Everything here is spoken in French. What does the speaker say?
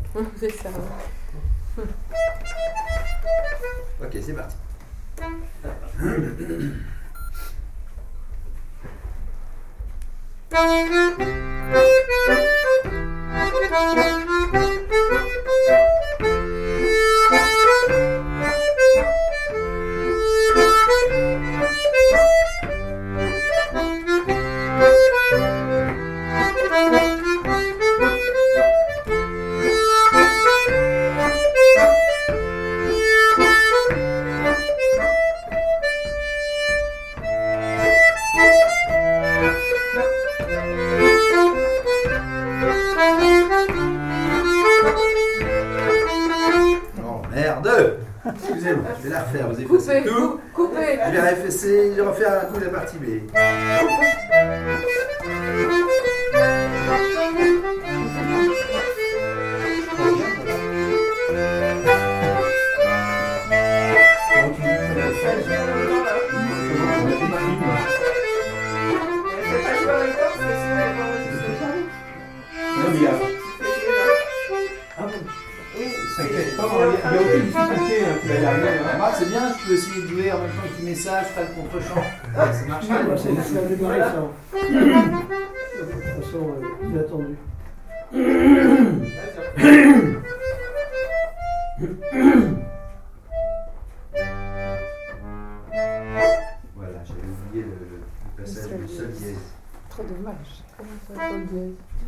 C'est ça. Ok, c'est parti. Oh merde! Excusez-moi, je vais la refaire, vous effacez tout. Coupez. Je vais effacer, je vais refaire un coup de la partie B. Remarque, c'est bien, je peux essayer de jouer en même temps qu'il met ça, je ferai le contre-champ. Ça marche pas. C'est un démarré ça. De toute façon, inattendu. Voilà, j'avais oublié le passage du sol dièse. Trop dommage. Comment ça, sol dièse?